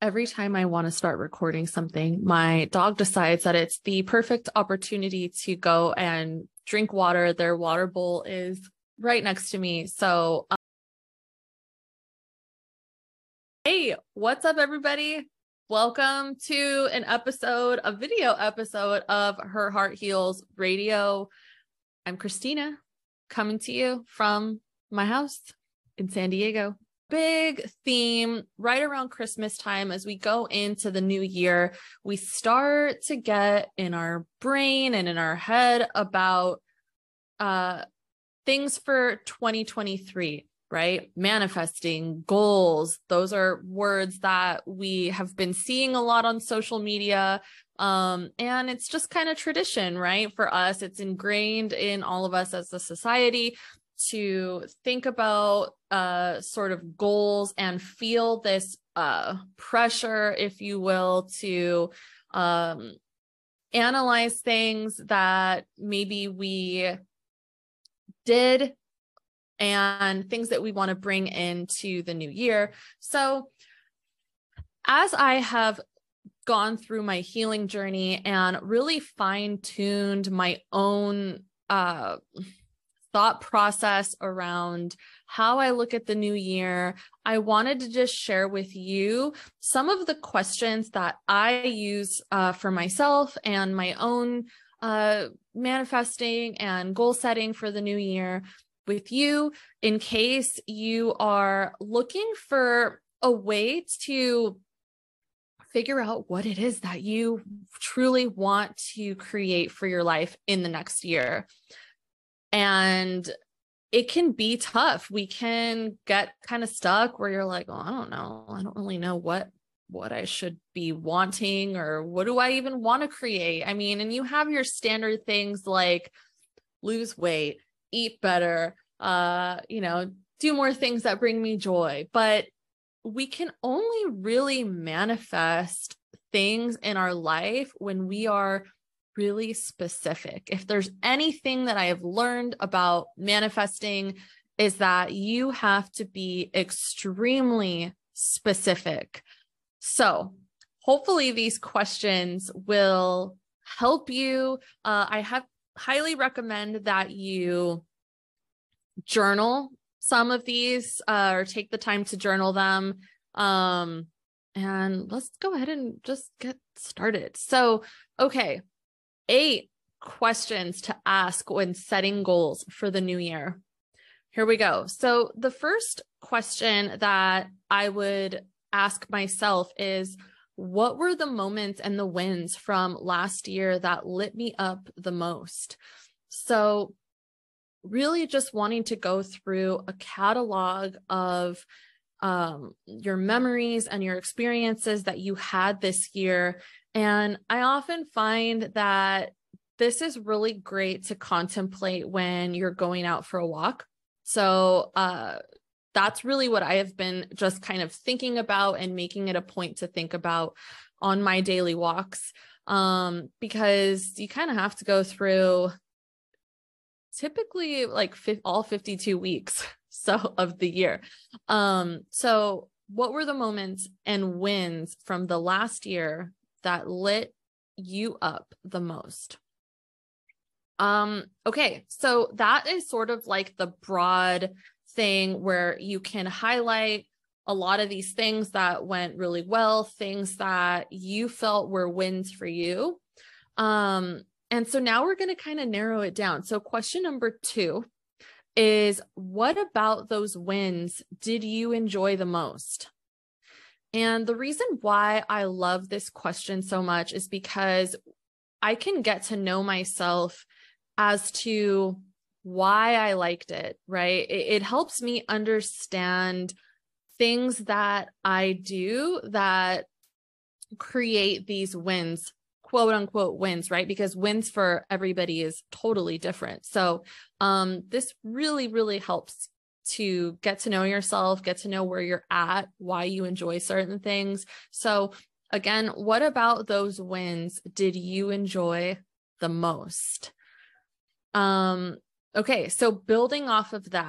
Every time I want to start recording something, my dog decides that it's the perfect opportunity to go and drink water. Their water bowl is right next to me. So, hey, what's up, everybody? Welcome to a video episode of Her Heart Heals Radio. I'm Christina, coming to you from my house in San Diego. Big theme right around Christmas time as we go into the new year. We start to get in our brain and in our head about things for 2023, right? Manifesting, goals. Those are words that we have been seeing a lot on social media. And it's just kind of tradition, right? For us, it's ingrained in all of us as a society to think about sort of goals and feel this pressure, if you will, to analyze things that maybe we did and things that we want to bring into the new year. So as I have gone through my healing journey and really fine-tuned my own thought process around how I look at the new year, I wanted to just share with you some of the questions that I use for myself and my own manifesting and goal setting for the new year with you, in case you are looking for a way to figure out what it is that you truly want to create for your life in the next year. And it can be tough. We can get kind of stuck where you're like, oh, I don't know. I don't really know what I should be wanting, or what do I even want to create? I mean, and you have your standard things like lose weight, eat better, do more things that bring me joy. But we can only really manifest things in our life when we are really specific. If there's anything that I have learned about manifesting, is that you have to be extremely specific. So hopefully these questions will help you. I highly recommend that you journal some of these or take the time to journal them. And let's go ahead and just get started. So, okay. 8 questions to ask when setting goals for the new year. Here we go. So the first question that I would ask myself is, what were the moments and the wins from last year that lit me up the most? So really just wanting to go through a catalog of your memories and your experiences that you had this year. And I often find that this is really great to contemplate when you're going out for a walk. So that's really what I have been just kind of thinking about and making it a point to think about on my daily walks, because you kind of have to go through typically like all 52 weeks of the year. So what were the moments and wins from the last year that lit you up the most? Okay, so that is sort of like the broad thing where you can highlight a lot of these things that went really well, things that you felt were wins for you. And so now we're going to kind of narrow it down. So question number 2 is, what about those wins did you enjoy the most? And the reason why I love this question so much is because I can get to know myself as to why I liked it, right? It helps me understand things that I do that create these wins, quote unquote wins, right? Because wins for everybody is totally different. So this really, really helps to get to know yourself, get to know where you're at, why you enjoy certain things. So again, what about those wins did you enjoy the most? Okay, so building off of that,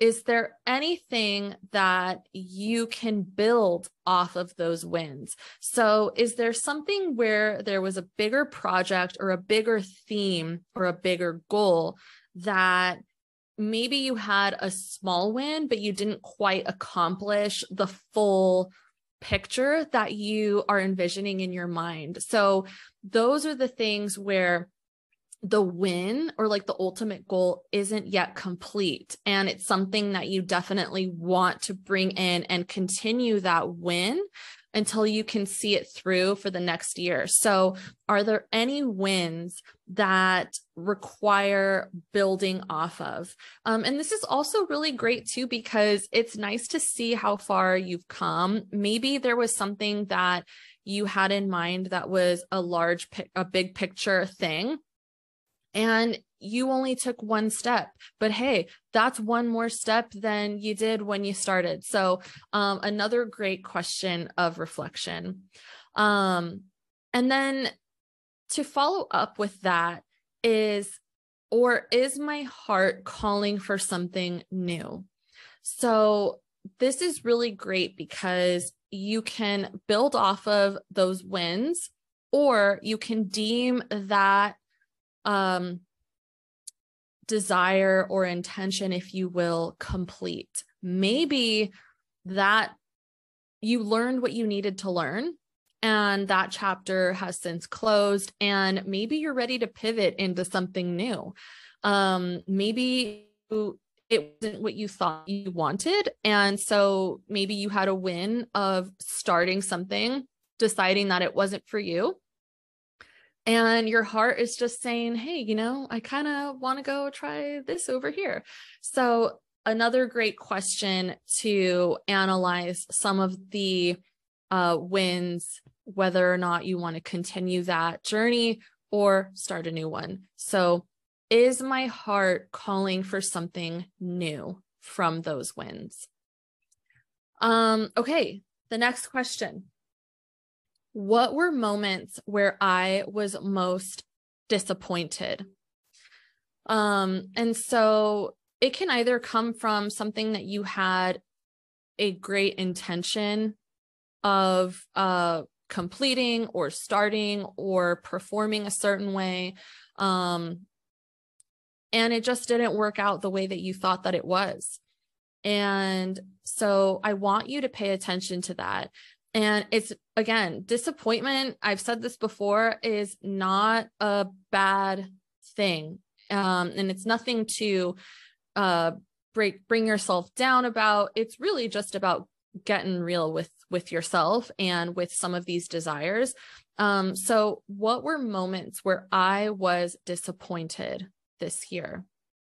is there anything that you can build off of those wins? So is there something where there was a bigger project or a bigger theme or a bigger goal that maybe you had a small win, but you didn't quite accomplish the full picture that you are envisioning in your mind? So those are the things where the win or like the ultimate goal isn't yet complete. And it's something that you definitely want to bring in and continue that win until you can see it through for the next year. So are there any wins that require building off of? And this is also really great too, because it's nice to see how far you've come. Maybe there was something that you had in mind that was a big picture thing, and you only took one step, but hey, that's one more step than you did when you started. So another great question of reflection. And then to follow up with that is my heart calling for something new? So this is really great because you can build off of those wins, or you can deem that desire or intention, if you will, complete. Maybe that you learned what you needed to learn, and that chapter has since closed, and maybe you're ready to pivot into something new. Maybe it wasn't what you thought you wanted, and so maybe you had a win of starting something, deciding that it wasn't for you. And your heart is just saying, hey, I kind of want to go try this over here. So another great question to analyze some of the wins, whether or not you want to continue that journey or start a new one. So is my heart calling for something new from those wins? Okay, the next question. What were moments where I was most disappointed? And so it can either come from something that you had a great intention of completing or starting or performing a certain way, and it just didn't work out the way that you thought that it was. And so I want you to pay attention to that. And it's, again, disappointment, I've said this before, is not a bad thing. And it's nothing to bring yourself down about. It's really just about getting real with yourself and with some of these desires. So what were moments where I was disappointed this year?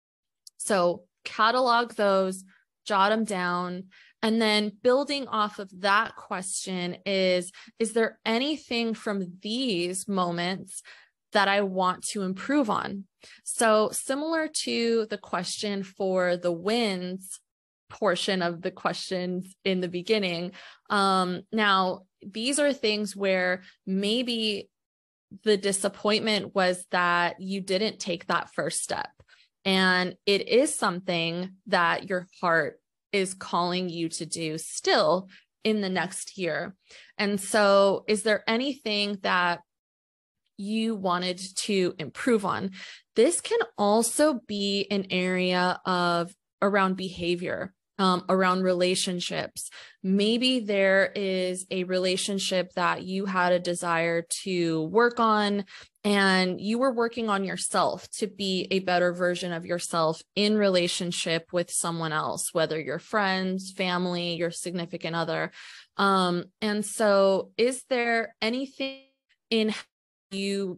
So catalog those, jot them down. And then building off of that question is there anything from these moments that I want to improve on? So similar to the question for the wins portion of the questions in the beginning, now these are things where maybe the disappointment was that you didn't take that first step. And it is something that your heart is calling you to do still in the next year. And so is there anything that you wanted to improve on? This can also be an area of around behavior, around relationships. Maybe there is a relationship that you had a desire to work on, and you were working on yourself to be a better version of yourself in relationship with someone else, whether your friends, family, your significant other. And so is there anything in how you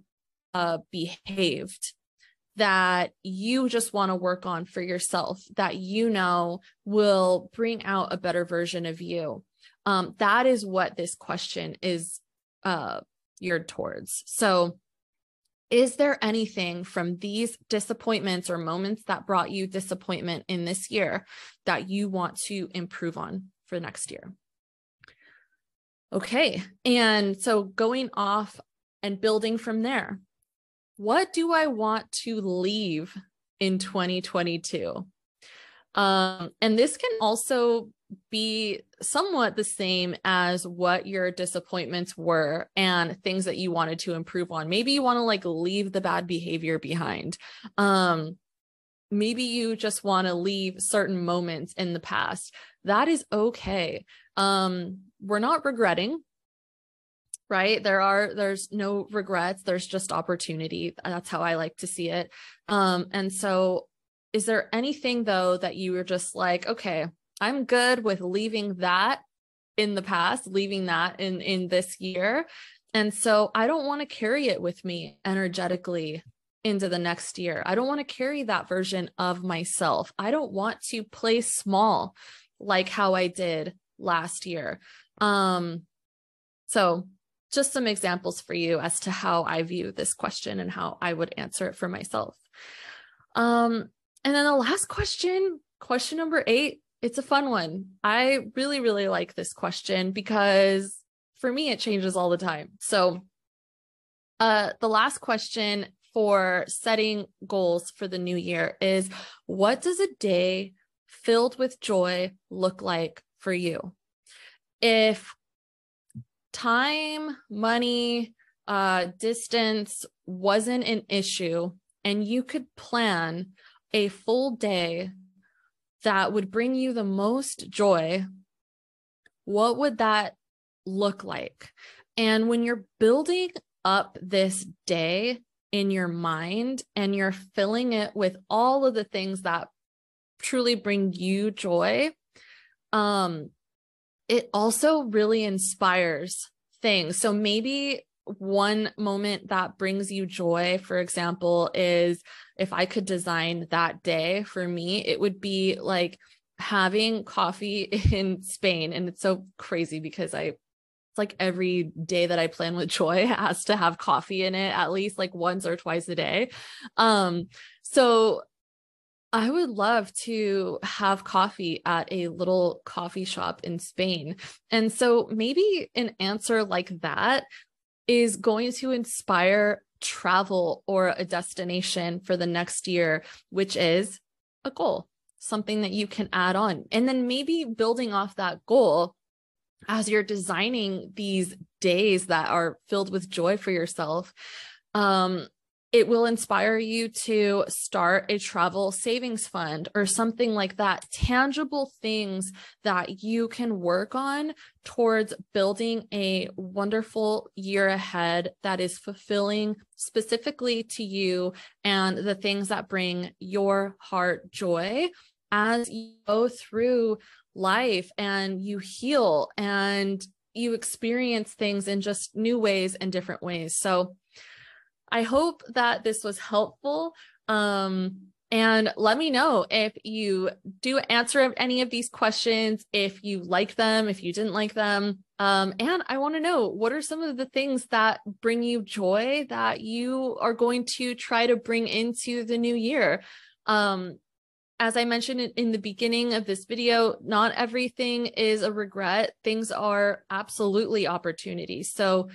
behaved that you just want to work on for yourself, that will bring out a better version of you? That is what this question is geared towards. So is there anything from these disappointments or moments that brought you disappointment in this year that you want to improve on for next year? Okay. And so going off and building from there, what do I want to leave in 2022? And this can also be somewhat the same as what your disappointments were and things that you wanted to improve on. Maybe you want to like leave the bad behavior behind. Maybe you just want to leave certain moments in the past. That is okay. We're not regretting, right? There's no regrets. There's just opportunity. That's how I like to see it. And so is there anything though that you were just like, okay, I'm good with leaving that in the past, leaving that in this year. And so I don't want to carry it with me energetically into the next year. I don't want to carry that version of myself. I don't want to play small like how I did last year. So just some examples for you as to how I view this question and how I would answer it for myself. And then the last question number 8, it's a fun one. I really, really like this question because for me, it changes all the time. So the last question for setting goals for the new year is, what does a day filled with joy look like for you? If time, money, distance wasn't an issue, and you could plan a full day that would bring you the most joy, what would that look like? And when you're building up this day in your mind and you're filling it with all of the things that truly bring you joy, it also really inspires things. So maybe one moment that brings you joy, for example, is if I could design that day for me, it would be like having coffee in Spain. And it's so crazy because it's like every day that I plan with joy has to have coffee in it, at least like once or twice a day. So I would love to have coffee at a little coffee shop in Spain. And so maybe an answer like that is going to inspire travel or a destination for the next year, which is a goal, something that you can add on. And then maybe building off that goal as you're designing these days that are filled with joy for yourself, it will inspire you to start a travel savings fund or something like that. Tangible things that you can work on towards building a wonderful year ahead that is fulfilling specifically to you and the things that bring your heart joy as you go through life and you heal and you experience things in just new ways and different ways. So I hope that this was helpful. And let me know if you do answer any of these questions, if you like them, if you didn't like them. And I want to know, what are some of the things that bring you joy that you are going to try to bring into the new year? As I mentioned in the beginning of this video, not everything is a regret. Things are absolutely opportunities. So,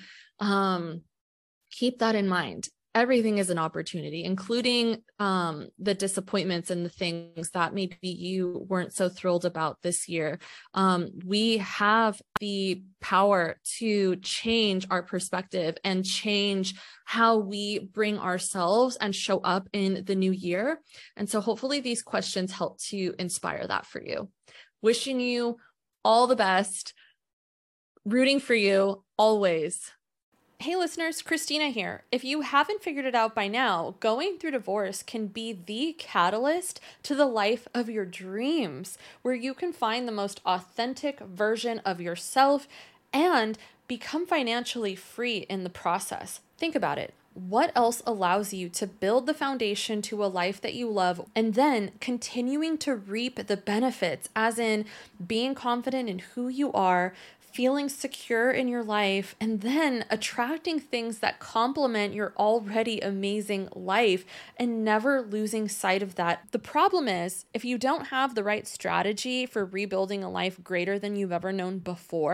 keep that in mind. Everything is an opportunity, including the disappointments and the things that maybe you weren't so thrilled about this year. We have the power to change our perspective and change how we bring ourselves and show up in the new year. And so hopefully these questions help to inspire that for you. Wishing you all the best, rooting for you always. Hey listeners, Christina here. If you haven't figured it out by now, going through divorce can be the catalyst to the life of your dreams, where you can find the most authentic version of yourself and become financially free in the process. Think about it. What else allows you to build the foundation to a life that you love and then continuing to reap the benefits, as in being confident in who you are, feeling secure in your life, and then attracting things that complement your already amazing life and never losing sight of that. The problem is, if you don't have the right strategy for rebuilding a life greater than you've ever known before,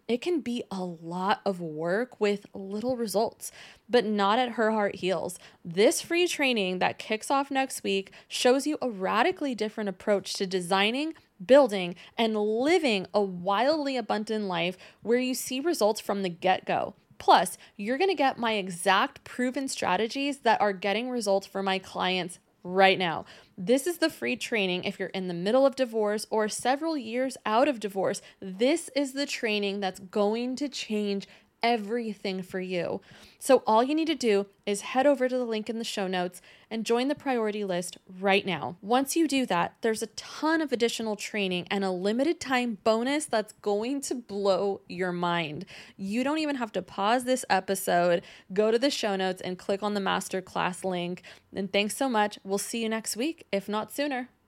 it can be a lot of work with little results, but not at Her Heart Heals. This free training that kicks off next week shows you a radically different approach to designing, building, and living a wildly abundant life where you see results from the get-go. Plus, you're going to get my exact proven strategies that are getting results for my clients right now. This is the free training if you're in the middle of divorce or several years out of divorce. This is the training that's going to change everything for you. So all you need to do is head over to the link in the show notes and join the priority list right now. Once you do that, there's a ton of additional training and a limited time bonus that's going to blow your mind. You don't even have to pause this episode, go to the show notes and click on the masterclass link. And thanks so much. We'll see you next week, if not sooner.